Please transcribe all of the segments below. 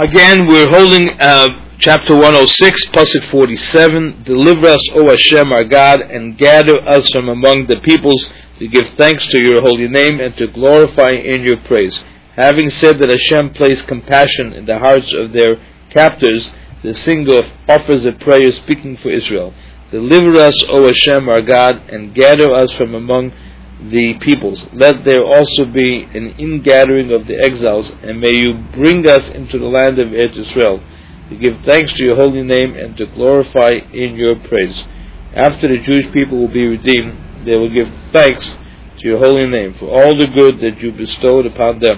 Again, we're holding chapter 106, Pasuk 47. Deliver us, O Hashem, our God, and gather us from among the peoples to give thanks to your holy name and to glorify in your praise. Having said that Hashem placed compassion in the hearts of their captors, the singer offers a prayer speaking for Israel. Deliver us, O Hashem, our God, and gather us from among the peoples. Let there also be an ingathering of the exiles, and may you bring us into the land of Eretz Israel, to give thanks to your holy name and to glorify in your praise. After the Jewish people will be redeemed, they will give thanks to your holy name for all the good that you bestowed upon them.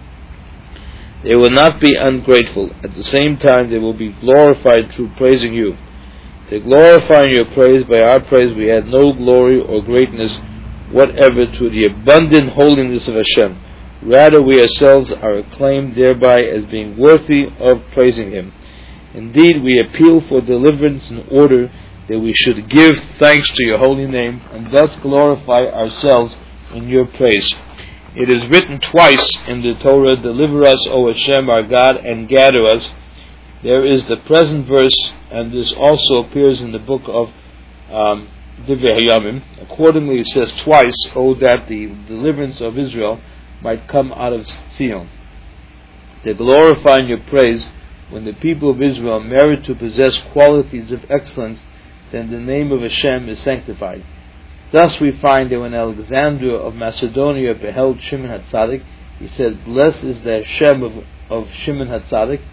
They will not be ungrateful. At the same time, they will be glorified through praising you. To glorify your praise, by our praise we add no glory or greatness whatever to the abundant holiness of Hashem. Rather, we ourselves are acclaimed thereby as being worthy of praising Him. Indeed, we appeal for deliverance in order that we should give thanks to your holy name and thus glorify ourselves in your praise. It is written twice in the Torah, deliver us, O Hashem, our God, and gather us. There is the present verse, and this also appears in the book of Divrei Hayamim. Accordingly, it says twice, "Oh, that the deliverance of Israel might come out of Zion." To glorify in your praise, when the people of Israel merit to possess qualities of excellence, then the name of Hashem is sanctified. Thus we find that when Alexander of Macedonia beheld Shimon HaTzadik, he said, "Blessed is the Hashem of Shimon HaTzadik."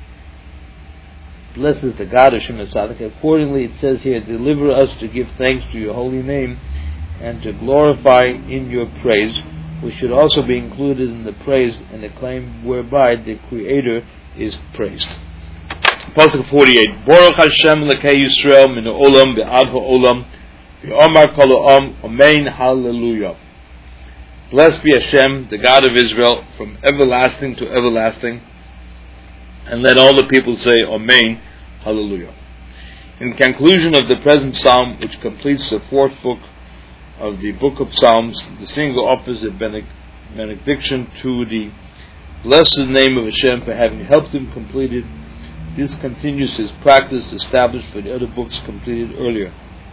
Blessed is the God of Shimon HaTzadik. Accordingly, it says here, deliver us to give thanks to your holy name and to glorify in your praise, which should also be included in the praise and the claim whereby the Creator is praised. Pasuk 48. Baruch Hashem Lekei Yisrael min ha'olam be'ad ha'olam v'omar kol ha'am amen hallelujah. Blessed be Hashem, the God of Israel, from everlasting to everlasting. And let all the people say, Amen, Hallelujah. In conclusion of the present psalm, which completes the fourth book of the book of Psalms, the singer offers a benediction to the blessed name of Hashem for having helped him complete it. This continues his practice established for the other books completed earlier.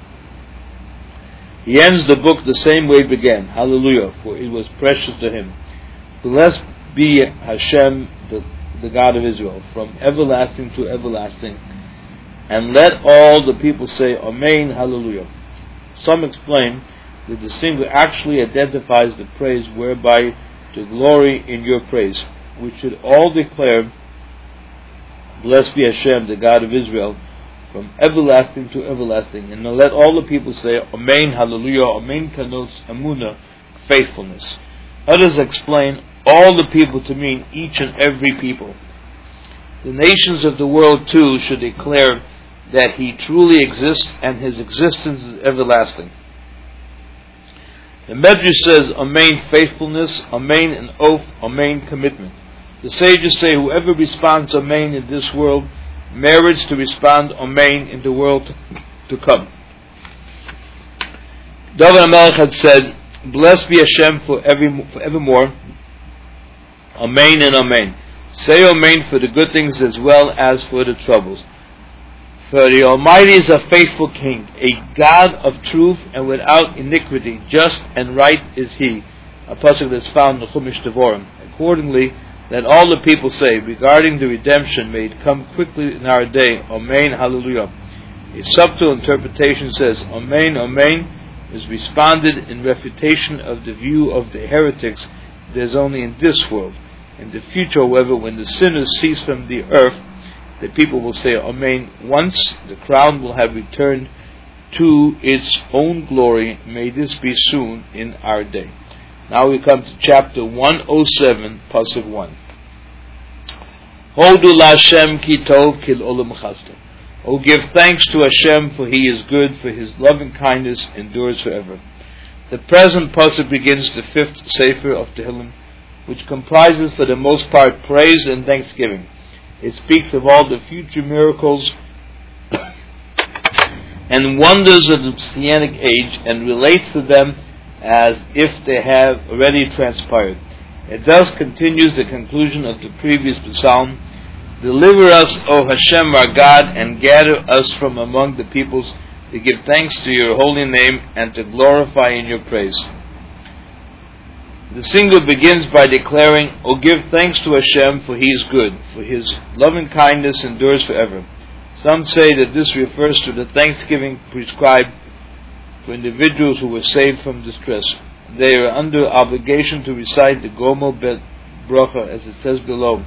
He ends the book the same way it began, Hallelujah, for it was precious to him. Blessed be Hashem, the God of Israel, from everlasting to everlasting, and let all the people say Amen, Hallelujah. Some explain that the singer actually identifies the praise whereby to glory in your praise. We should all declare, blessed be Hashem, the God of Israel, from everlasting to everlasting, and let all the people say Amen, Hallelujah. Amen connotes emunah, faithfulness. Others explain all the people to mean each and every people. The nations of the world too should declare that He truly exists and His existence is everlasting. The Medrash says, Amen faithfulness, Amen an oath, Amen commitment. The sages say whoever responds Amen in this world merits to respond Amen in the world to come. David HaMelech had said, blessed be Hashem forevermore, Amen and Amen. Say Amen for the good things as well as for the troubles. For the Almighty is a faithful King, a God of truth and without iniquity. Just and right is He. A pasuk that's found in the Chumash Devorim. Accordingly, let all the people say, regarding the redemption, may it come quickly in our day. Amen, Hallelujah. A subtle interpretation says, Amen, Amen, is responded in refutation of the view of the heretics that is only in this world. In the future, however, when the sinners cease from the earth, the people will say Amen once. The crown will have returned to its own glory. May this be soon in our day. Now we come to chapter 107, Pasuk 1. Hodu LaHashem ki tov kil olam chasdo. O give thanks to Hashem, for He is good, for His loving kindness endures forever. The present Pasuk begins the fifth Sefer of Tehillim, which comprises for the most part praise and thanksgiving. It speaks of all the future miracles and wonders of the Messianic age and relates to them as if they have already transpired. It thus continues the conclusion of the previous psalm Deliver us, O Hashem our God, and gather us from among the peoples to give thanks to your holy name and to glorify in your praise. The singer begins by declaring, O give thanks to Hashem, for he is good, for his loving kindness endures forever. Some say that this refers to the thanksgiving prescribed for individuals who were saved from distress. They are under obligation to recite the Gomel Bet Bracha as it says below.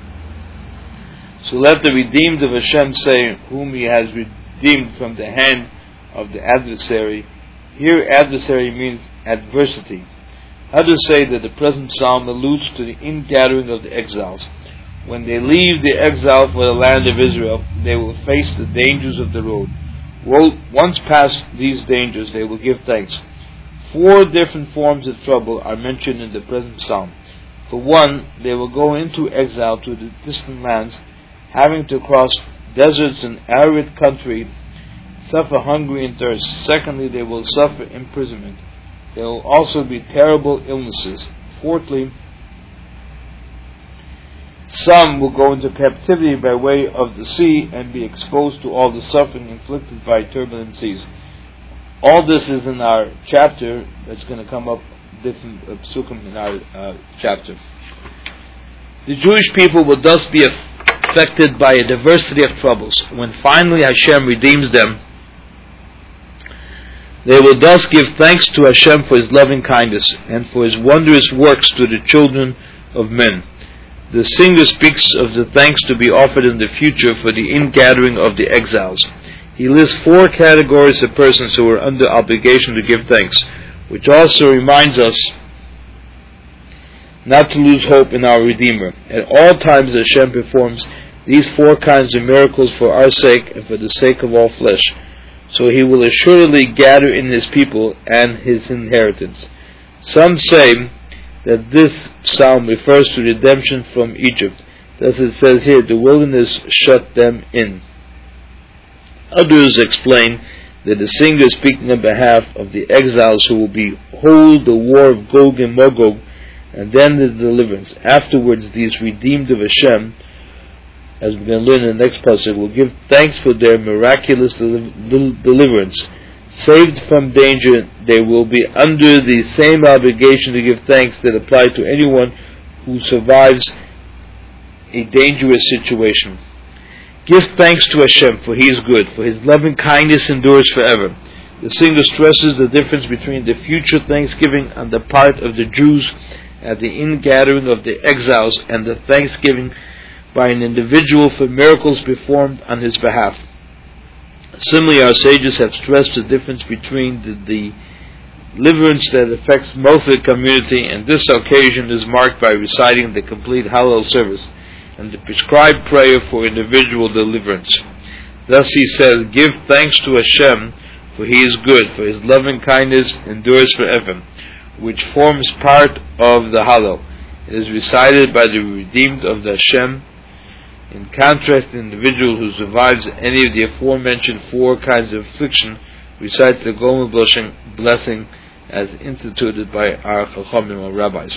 So let the redeemed of Hashem say, whom he has redeemed from the hand of the adversary. Here adversary means adversity. Others say that the present psalm alludes to the ingathering of the exiles. When they leave the exile for the land of Israel, they will face the dangers of the road. Once past these dangers, they will give thanks. 4 different forms of trouble are mentioned in the present psalm. For one, they will go into exile to the distant lands, having to cross deserts and arid country, suffer hunger and thirst. Secondly, they will suffer imprisonment. There will also be terrible illnesses. Fourthly, some will go into captivity by way of the sea and be exposed to all the suffering inflicted by turbulent seas. All this is in our chapter. That's going to come up different psukim in our chapter. The Jewish people will thus be affected by a diversity of troubles. When finally Hashem redeems them, they will thus give thanks to Hashem for his loving kindness and for his wondrous works to the children of men. The singer speaks of the thanks to be offered in the future for the ingathering of the exiles. He lists 4 categories of persons who are under obligation to give thanks, which also reminds us not to lose hope in our Redeemer. At all times Hashem performs these 4 kinds of miracles for our sake and for the sake of all flesh. So he will assuredly gather in his people and his inheritance. Some say that this psalm refers to redemption from Egypt. Thus it says here, the wilderness shut them in. Others explain that the singer is speaking on behalf of the exiles who will behold the war of Gog and Magog and then the deliverance. Afterwards, these redeemed of Hashem, as we're going to learn in the next passage, will give thanks for their miraculous deliverance. Saved from danger, they will be under the same obligation to give thanks that apply to anyone who survives a dangerous situation. Give thanks to Hashem, for he is good, for his loving kindness endures forever. The singer stresses the difference between the future thanksgiving on the part of the Jews at the ingathering of the exiles and the thanksgiving by an individual for miracles performed on his behalf. Similarly, our sages have stressed the difference between the deliverance that affects most of the community, and this occasion is marked by reciting the complete Hallel service and the prescribed prayer for individual deliverance. Thus he says, give thanks to Hashem, for he is good, for his loving kindness endures forever, which forms part of the Hallel. It is recited by the redeemed of the Hashem. In contrast, the individual who survives any of the aforementioned 4 kinds of affliction recites the Gomel blessing as instituted by our Chachamim or rabbis.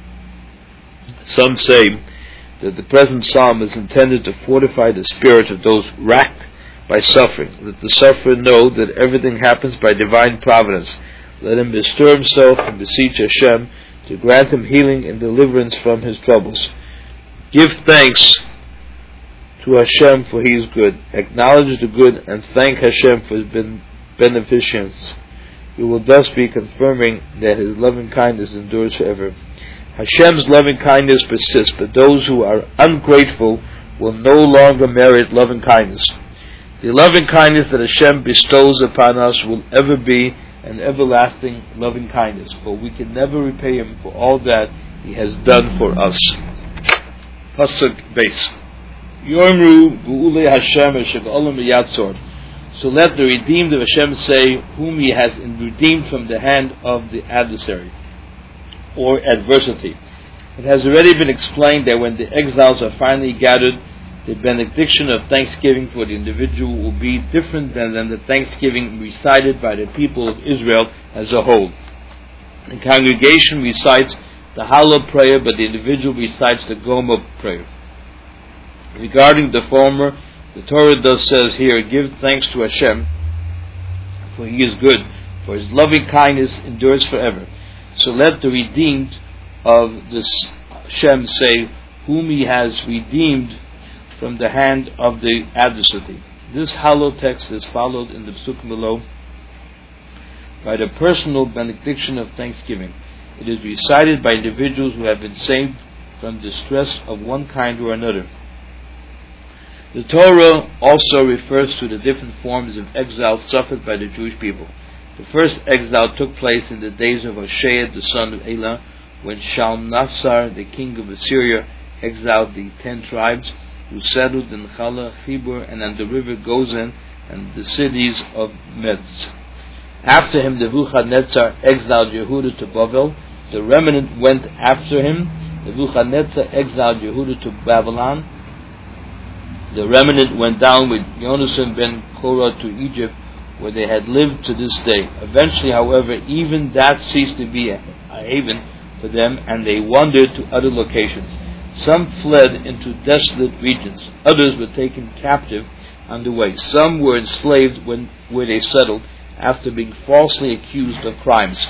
Some say that the present psalm is intended to fortify the spirit of those racked by suffering. Let the sufferer know that everything happens by divine providence. Let him bestir himself and beseech Hashem to grant him healing and deliverance from his troubles. Give thanks to Hashem, for he is good. Acknowledge the good and thank Hashem for his beneficence. You will thus be confirming that his loving kindness endures forever. Hashem's loving kindness persists, but those who are ungrateful will no longer merit loving kindness. The loving kindness that Hashem bestows upon us will ever be an everlasting loving kindness, for we can never repay him for all that he has done for us. Pasuk base. Yormru Gu'ule Hashem Eshag'olam Yatzor. So let the redeemed of Hashem say, whom he has redeemed from the hand of the adversary or adversity. It has already been explained that when the exiles are finally gathered, the benediction of thanksgiving for the individual will be different than the thanksgiving recited by the people of Israel as a whole. The congregation recites the Hallel prayer, but the individual recites the Gomel prayer. Regarding the former, the Torah thus says here, give thanks to Hashem, for He is good, for His loving kindness endures forever. So let the redeemed of this Hashem say, whom He has redeemed from the hand of the adversary. This hollow text is followed in the Psukim below by the personal benediction of thanksgiving. It is recited by individuals who have been saved from distress of one kind or another. The Torah also refers to the different forms of exile suffered by the Jewish people. The first exile took place in the days of Hoshea, the son of Elah, when Shalmaneser, the king of Assyria, exiled the 10 tribes who settled in Chala, Chibur, and on the river Gozen, and the cities of Metz. After him, Nebuchadnezzar exiled Yehudah to Babel. The remnant went after him. Nebuchadnezzar exiled Yehudah to Babylon. The remnant went down with Yonasan ben Korah to Egypt, where they had lived to this day. Eventually, however, even that ceased to be a haven for them, and they wandered to other locations. Some fled into desolate regions. Others were taken captive on the way. Some were enslaved where they settled, after being falsely accused of crimes.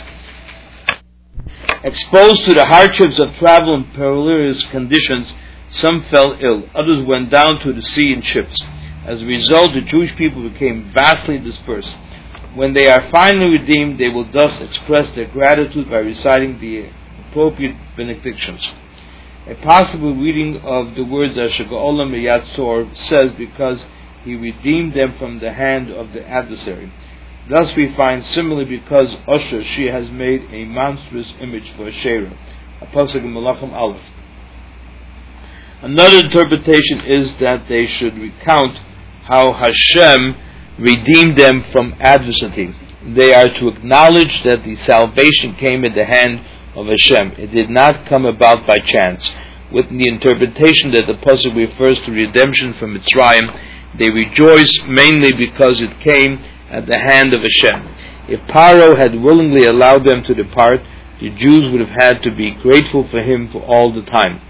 Exposed to the hardships of travel and perilous conditions, some fell ill. Others went down to the sea in ships. As a result, the Jewish people became vastly dispersed. When they are finally redeemed, they will thus express their gratitude by reciting the appropriate benedictions. A possible reading of the words Asher Ga'olam Miyad Tzor says, because He redeemed them from the hand of the adversary. Thus we find, similarly, because Usher, she has made a monstrous image for Asherah. A pasuk in Malachim Aleph. Another interpretation is that they should recount how Hashem redeemed them from adversity. They are to acknowledge that the salvation came in the hand of Hashem. It did not come about by chance. With the interpretation that the pasuk refers to redemption from Mitzrayim, they rejoice mainly because it came at the hand of Hashem. If Paro had willingly allowed them to depart, the Jews would have had to be grateful for him for all the time.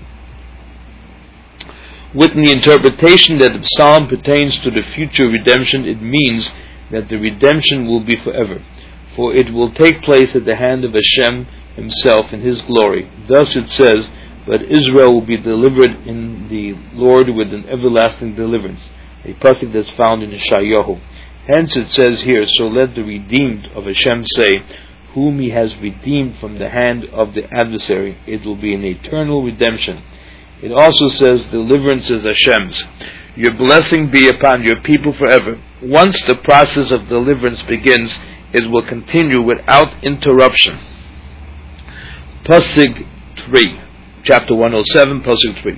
With the interpretation that the psalm pertains to the future redemption, it means that the redemption will be forever, for it will take place at the hand of Hashem Himself in His glory. Thus it says, but Israel will be delivered in the Lord with an everlasting deliverance, a pasuk that's found in Yeshayahu. Hence it says here, so let the redeemed of Hashem say, whom He has redeemed from the hand of the adversary. It will be an eternal redemption. It also says, deliverance is Hashem's. Your blessing be upon your people forever. Once the process of deliverance begins, it will continue without interruption. Pasuk 3, chapter 107, Pasuk 3.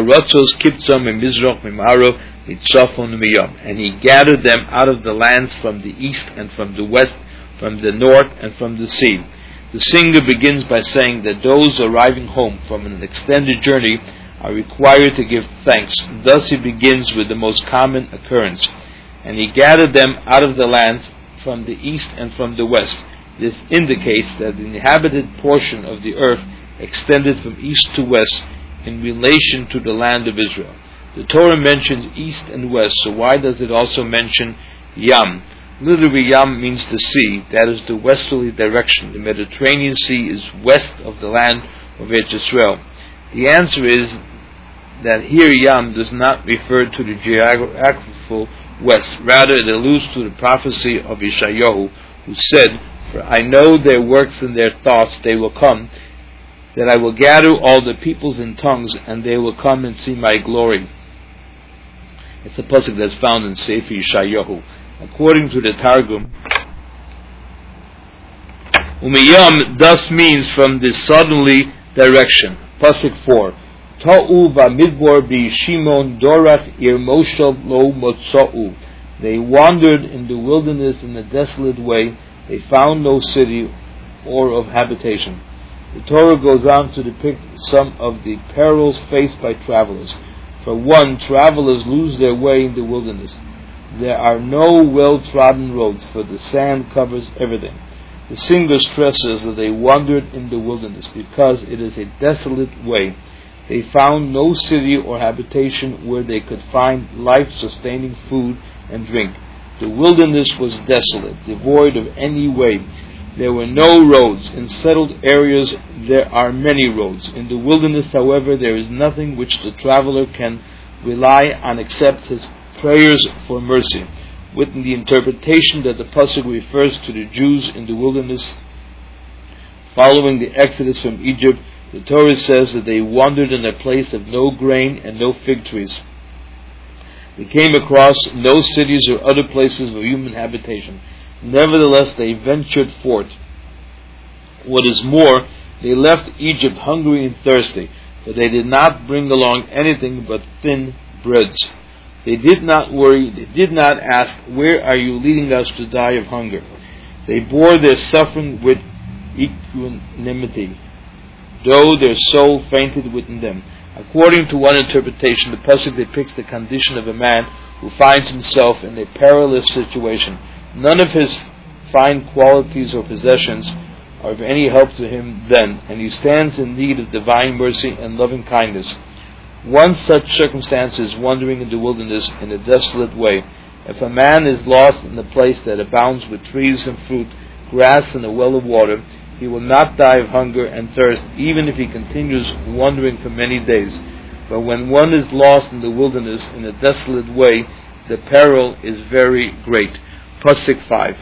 And He gathered them out of the lands from the east and from the west, from the north and from the sea. The singer begins by saying that those arriving home from an extended journey are required to give thanks. Thus he begins with the most common occurrence. And He gathered them out of the lands from the east and from the west. This indicates that the inhabited portion of the earth extended from east to west in relation to the land of Israel. The Torah mentions east and west, so why does it also mention Yam? Literally, Yam means the sea, that is the westerly direction. The Mediterranean Sea is west of the land of Israel. The answer is that here Yam does not refer to the geographical west. Rather, it alludes to the prophecy of Yeshayahu, who said, for I know their works and their thoughts, they will come, that I will gather all the peoples and tongues, and they will come and see my glory. It's a pasuk that's found in Sefer Yeshayahu. According to the Targum, Umiyam thus means from the southerly direction. Pasuk 4. Ta'u v'midbor b'Shimon dorach ir Moshav lo motza'u. They wandered in the wilderness in a desolate way. They found no city or of habitation. The Torah goes on to depict some of the perils faced by travelers. For one, travelers lose their way in the wilderness. There are no well-trodden roads, for the sand covers everything. The singer stresses that they wandered in the wilderness because it is a desolate way. They found no city or habitation where they could find life-sustaining food and drink. The wilderness was desolate, devoid of any way. There were no roads. In settled areas there are many roads. In the wilderness, however, there is nothing which the traveler can rely on except his prayers for mercy. With the interpretation that the pasuk refers to the Jews in the wilderness following the exodus from Egypt, the Torah says that they wandered in a place of no grain and no fig trees. They came across no cities or other places of human habitation. Nevertheless, they ventured forth. What is more, they left Egypt hungry and thirsty, but they did not bring along anything but thin breads. They did not worry, they did not ask, "Where are you leading us to die of hunger?" They bore their suffering with equanimity, though their soul fainted within them. According to one interpretation, the pasuk depicts the condition of a man who finds himself in a perilous situation. None of his fine qualities or possessions are of any help to him then, and he stands in need of divine mercy and loving kindness. One such circumstance is wandering in the wilderness in a desolate way. If a man is lost in a place that abounds with trees and fruit, grass and a well of water, he will not die of hunger and thirst, even if he continues wandering for many days. But when one is lost in the wilderness in a desolate way, the peril is very great. Pasuk 5.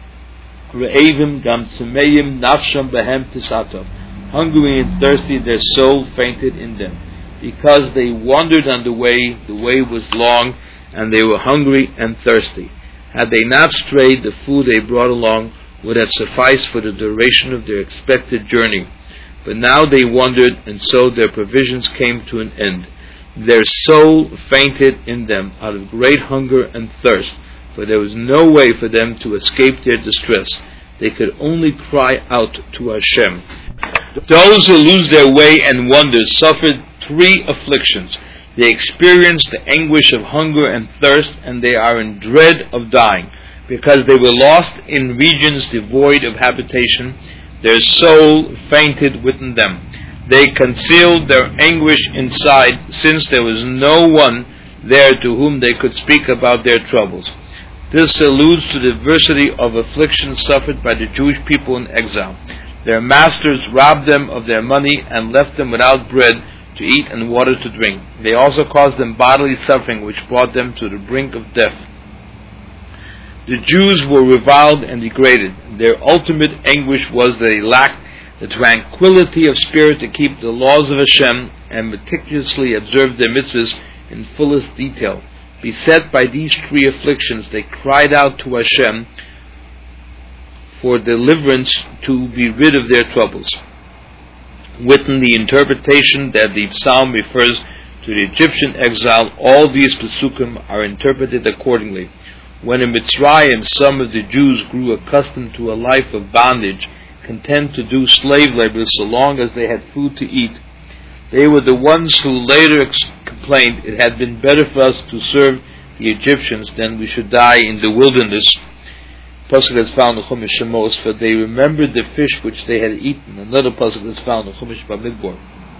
Re'evim gam tzemeim nafsham behem tisato. Hungry and thirsty, their soul fainted in them. Because they wandered on the way was long, and they were hungry and thirsty. Had they not strayed, the food they brought along would have sufficed for the duration of their expected journey. But now they wandered, and so their provisions came to an end. Their soul fainted in them out of great hunger and thirst, for there was no way for them to escape their distress. They could only cry out to Hashem. Those who lose their way and wander suffered 3 afflictions. They experienced the anguish of hunger and thirst, and they are in dread of dying. Because they were lost in regions devoid of habitation, their soul fainted within them. They concealed their anguish inside, since there was no one there to whom they could speak about their troubles. This alludes to the diversity of afflictions suffered by the Jewish people in exile. Their masters robbed them of their money and left them without bread to eat and water to drink. They also caused them bodily suffering, which brought them to the brink of death. The Jews were reviled and degraded. Their ultimate anguish was that they lacked the tranquility of spirit to keep the laws of Hashem and meticulously observe their mitzvahs in fullest detail. Beset by these 3 afflictions, they cried out to Hashem for deliverance to be rid of their troubles. Within the interpretation that the psalm refers to the Egyptian exile, all these Pesukim are interpreted accordingly. When in Mitzrayim some of the Jews grew accustomed to a life of bondage, content to do slave labor so long as they had food to eat, they were the ones who later complained, "It had been better for us to serve the Egyptians than we should die in the wilderness." Pasuk is found in Chumash Shemos, for they remembered the fish which they had eaten. Another pasuk is found in Chumash Bamidbar.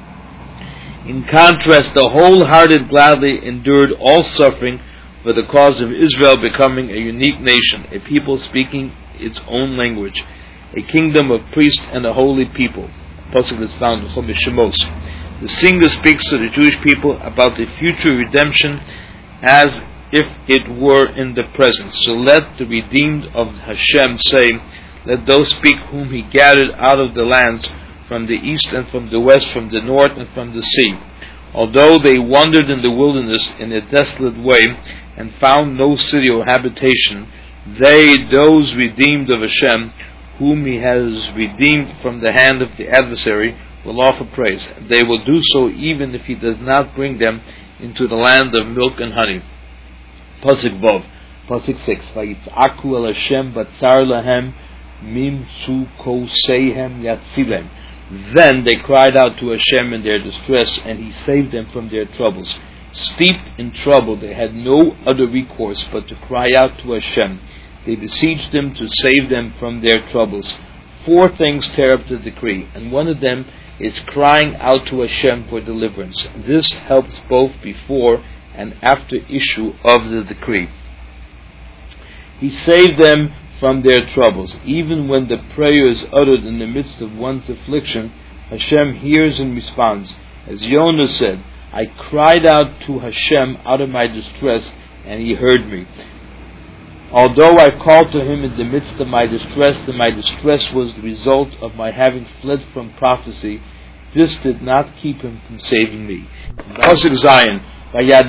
In contrast, the wholehearted gladly endured all suffering for the cause of Israel becoming a unique nation, a people speaking its own language, a kingdom of priests and a holy people. Pasuk is found in Chumash Shemos. The singer speaks to the Jewish people about the future redemption as if it were in the present. So let the redeemed of Hashem say, let those speak whom he gathered out of the lands, from the east and from the west, from the north and from the sea. Although they wandered in the wilderness in a desolate way, and found no city or habitation, they, those redeemed of Hashem, whom he has redeemed from the hand of the adversary, will offer praise. They will do so even if he does not bring them into the land of milk and honey. Pasuk Vav, Pasuk 6. Vayitz'aku el Hashem batzar lahem mimtzu koseihem yatzilem. Then they cried out to Hashem in their distress, and he saved them from their troubles. Steeped in trouble, they had no other recourse but to cry out to Hashem. They beseeched him to save them from their troubles. 4 things tear up the decree, and one of them is crying out to Hashem for deliverance. This helps both before and after issue of the decree. He saved them from their troubles. Even when the prayer is uttered in the midst of one's affliction, Hashem hears and responds. As Yonah said, I cried out to Hashem out of my distress, and He heard me. Although I called to Him in the midst of my distress, and my distress was the result of my having fled from prophecy, this did not keep Him from saving me. Pasuk Zion. He led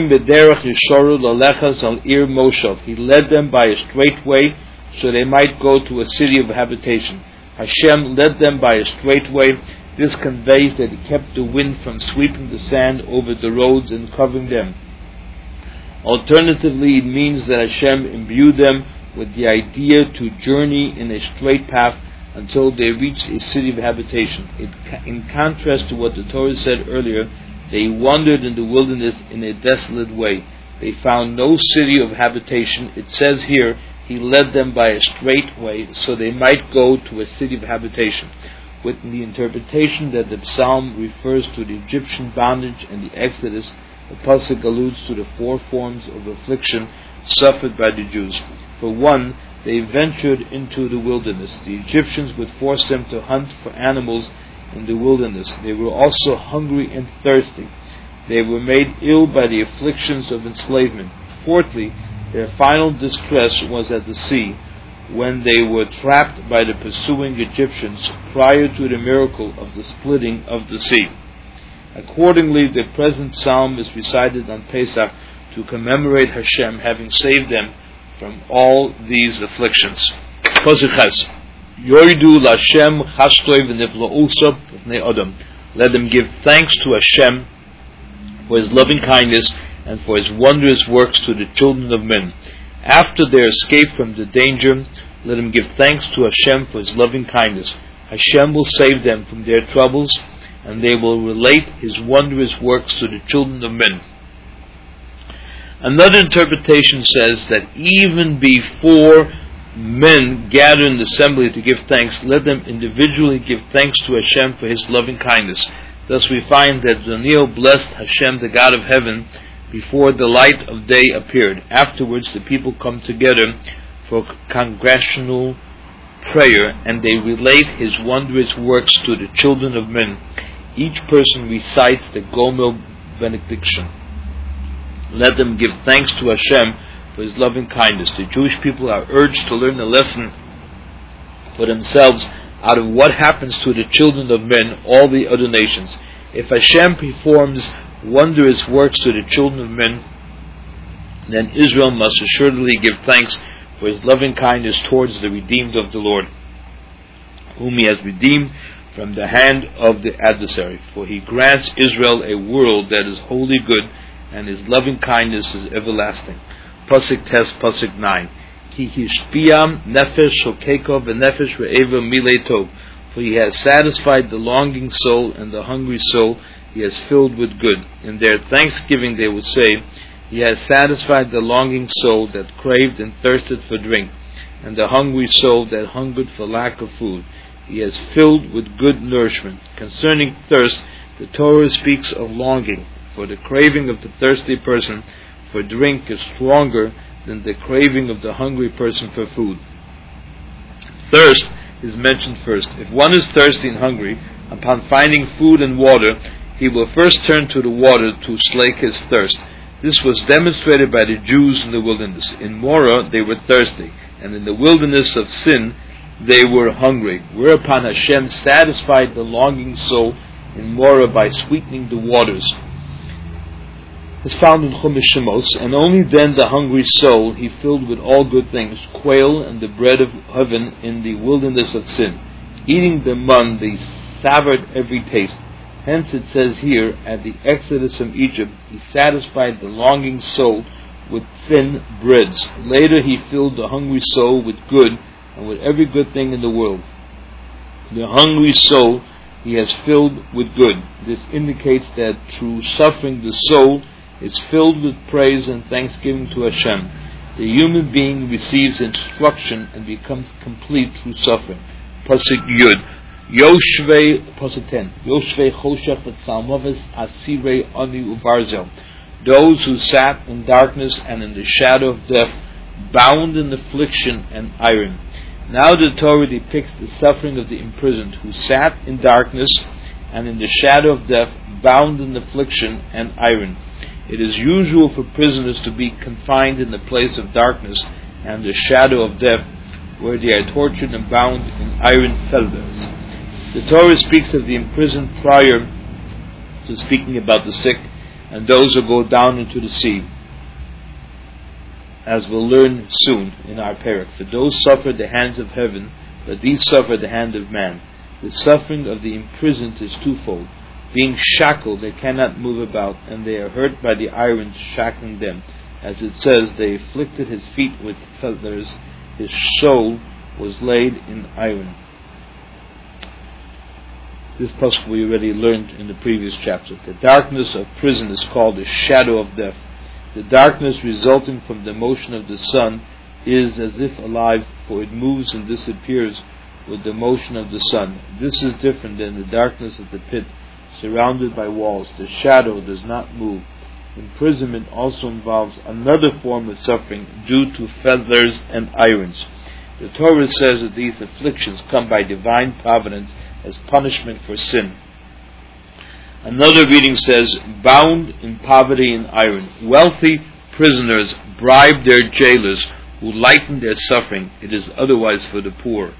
them by a straight way, so they might go to a city of habitation. Hashem led them by a straight way. This conveys that He kept the wind from sweeping the sand over the roads and covering them. Alternatively, it means that Hashem imbued them with the idea to journey in a straight path until they reached a city of habitation. In contrast to what the Torah said earlier, they wandered in the wilderness in a desolate way. They found no city of habitation. It says here, He led them by a straight way, so they might go to a city of habitation. With the interpretation that the psalm refers to the Egyptian bondage and the Exodus, the pasuk alludes to the 4 forms of affliction suffered by the Jews. For one, they ventured into the wilderness. The Egyptians would force them to hunt for animals in the wilderness. They were also hungry and thirsty. They were made ill by the afflictions of enslavement. Fourthly, their final distress was at the sea, when they were trapped by the pursuing Egyptians prior to the miracle of the splitting of the sea. Accordingly, the present psalm is recited on Pesach to commemorate Hashem having saved them from all these afflictions. Pasuk Ches. Yoidu Lashem Chastoi v'nifla'usa v'nei Adam. Let them give thanks to Hashem for His loving kindness and for His wondrous works to the children of men. After their escape from the danger, let them give thanks to Hashem for His loving kindness. Hashem will save them from their troubles, and they will relate His wondrous works to the children of men. Another interpretation says that even before men gather in the assembly to give thanks, let them individually give thanks to Hashem for His loving kindness. Thus we find that Daniel blessed Hashem, the God of heaven, before the light of day appeared. Afterwards the people come together for congregational prayer, and they relate His wondrous works to the children of men. Each person recites the Gomer benediction. Let them give thanks to Hashem for His loving kindness. The Jewish people are urged to learn a lesson for themselves out of what happens to the children of men, all the other nations. If Hashem performs wondrous works to the children of men, then Israel must assuredly give thanks for His loving kindness towards the redeemed of the Lord, whom He has redeemed from the hand of the adversary. For He grants Israel a world that is wholly good, and His loving kindness is everlasting. Pasuk Tes, Pasuk 9. Ki hishpiyam nefesh shokeko v'nefesh re'eva milei tov. For He has satisfied the longing soul, and the hungry soul He has filled with good. In their thanksgiving they would say, He has satisfied the longing soul that craved and thirsted for drink, and the hungry soul that hungered for lack of food. He has filled with good nourishment. Concerning thirst, the Torah speaks of longing, for the craving of the thirsty person for drink is stronger than the craving of the hungry person for food. Thirst is mentioned first. If one is thirsty and hungry, upon finding food and water, he will first turn to the water to slake his thirst. This was demonstrated by the Jews in the wilderness. In Morah they were thirsty, and in the wilderness of Sin they were hungry, whereupon Hashem satisfied the longing soul in Morah by sweetening the waters. It's found in Chumash Shemos, and only then the hungry soul He filled with all good things, quail and the bread of heaven in the wilderness of Sin. Eating the man, they savored every taste. Hence it says here, at the exodus from Egypt, He satisfied the longing soul with thin breads. Later He filled the hungry soul with good, and with every good thing in the world. The hungry soul He has filled with good. This indicates that through suffering the soul is filled with praise and thanksgiving to Hashem. The human being receives instruction and becomes complete through suffering. Pasuk Yud. Yoshvei, Pasuk 10. Yoshvei Choshech v'Tzalmoves Asirei Ani Uvarzel. Those who sat in darkness and in the shadow of death, bound in affliction and iron. Now the Torah depicts the suffering of the imprisoned who sat in darkness and in the shadow of death, bound in affliction and iron. It is usual for prisoners to be confined in the place of darkness and the shadow of death, where they are tortured and bound in iron fetters. The Torah speaks of the imprisoned prior to speaking about the sick and those who go down into the sea, as we'll learn soon in our parak. For those suffer the hands of heaven, but these suffer the hand of man. The suffering of the imprisoned is twofold. Being shackled, they cannot move about, and they are hurt by the irons shackling them. As it says, they afflicted his feet with fetters, his soul was laid in iron. This pasuk we already learned in the previous chapter. The darkness of prison is called the shadow of death. The darkness resulting from the motion of the sun is as if alive, for it moves and disappears with the motion of the sun. This is different than the darkness of the pit, surrounded by walls. The shadow does not move. Imprisonment also involves another form of suffering due to fetters and irons. The Torah says that these afflictions come by divine providence as punishment for sin. Another reading says, bound in poverty and iron. Wealthy prisoners bribe their jailers who lighten their suffering. It is otherwise for the poor.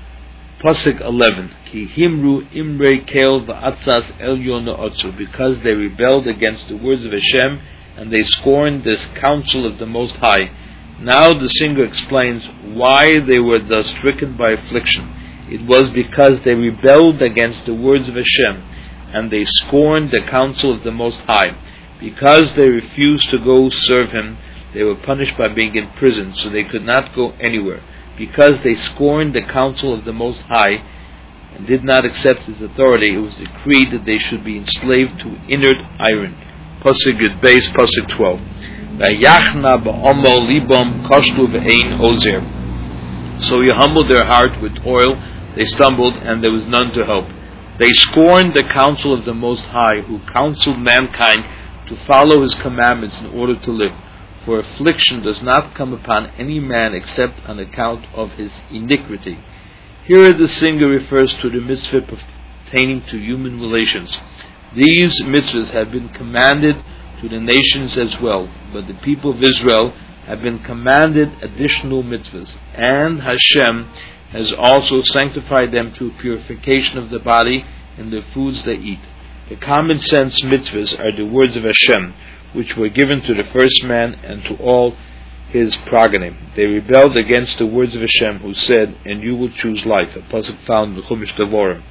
Pasuk 11. Ki himru imrei kel va'atzas elyon na'otzu. Because they rebelled against the words of Hashem and they scorned this counsel of the Most High. Now the singer explains why they were thus stricken by affliction. It was because they rebelled against the words of Hashem and they scorned the counsel of the Most High. Because they refused to go serve Him, they were punished by being imprisoned, so they could not go anywhere. Because they scorned the counsel of the Most High and did not accept His authority, it was decreed that they should be enslaved to inert iron. Pasuk Yud Beis, Pasuk 12. Vayachna ba'omo libam kashlu ve'ein ozer. So He humbled their heart with toil. They stumbled, and there was none to help. They scorned the counsel of the Most High, who counseled mankind to follow His commandments in order to live. For affliction does not come upon any man except on account of his iniquity. Here the singer refers to the mitzvah pertaining to human relations. These mitzvahs have been commanded to the nations as well, but the people of Israel have been commanded additional mitzvahs, and Hashem has also sanctified them through purification of the body and the foods they eat. The common sense mitzvahs are the words of Hashem, which were given to the first man and to all his progeny. They rebelled against the words of Hashem, who said, "And you will choose life," a pasuk found in the Chumash Devorah.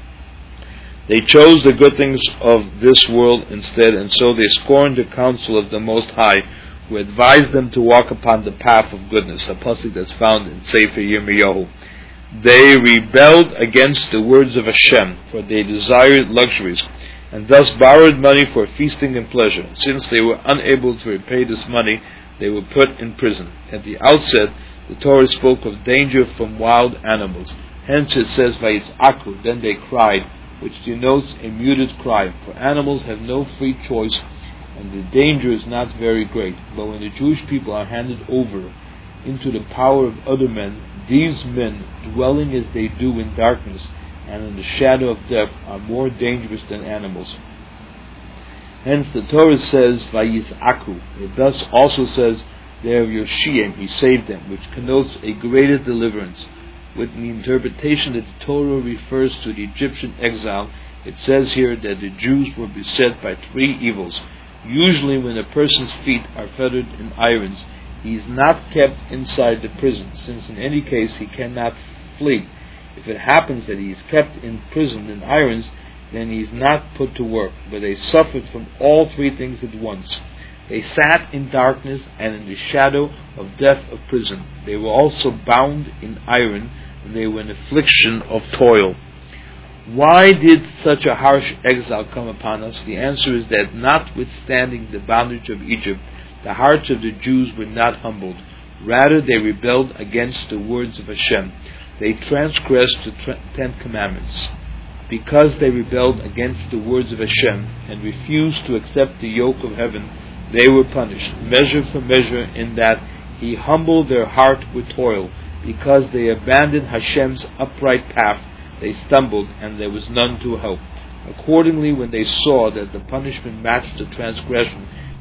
They chose the good things of this world instead, and so they scorned the counsel of the Most High, who advised them to walk upon the path of goodness, a pasuk that's found in Sefer Yirmiyahu. They rebelled against the words of Hashem, for they desired luxuries, and thus borrowed money for feasting and pleasure. Since they were unable to repay this money, they were put in prison. At the outset, the Torah spoke of danger from wild animals. Hence it says, Vayitzaku, then they cried, which denotes a muted cry, for animals have no free choice, and the danger is not very great. But when the Jewish people are handed over into the power of other men, these men, dwelling as they do in darkness and in the shadow of death, are more dangerous than animals. Hence the Torah says, Vayizaku. It thus also says, there of Yoshiem, He saved them, which connotes a greater deliverance. With the interpretation that the Torah refers to the Egyptian exile, it says here that the Jews were beset by three evils. Usually when a person's feet are fettered in irons, he is not kept inside the prison, since in any case he cannot flee. If it happens that he is kept in prison in irons, then he is not put to work. But they suffered from all three things at once. They sat in darkness and in the shadow of death of prison. They were also bound in iron, and they were in affliction of toil. Why did such a harsh exile come upon us? The answer is that notwithstanding the bondage of Egypt, the hearts of the Jews were not humbled. Rather, they rebelled against the words of Hashem. they transgressed the 10 commandments. Because they rebelled against the words of Hashem and refused to accept the yoke of heaven, they were punished, measure for measure, in that He humbled their heart with toil. Because they abandoned Hashem's upright path, they stumbled, and there was none to help. Accordingly, when they saw that the punishment matched the transgression,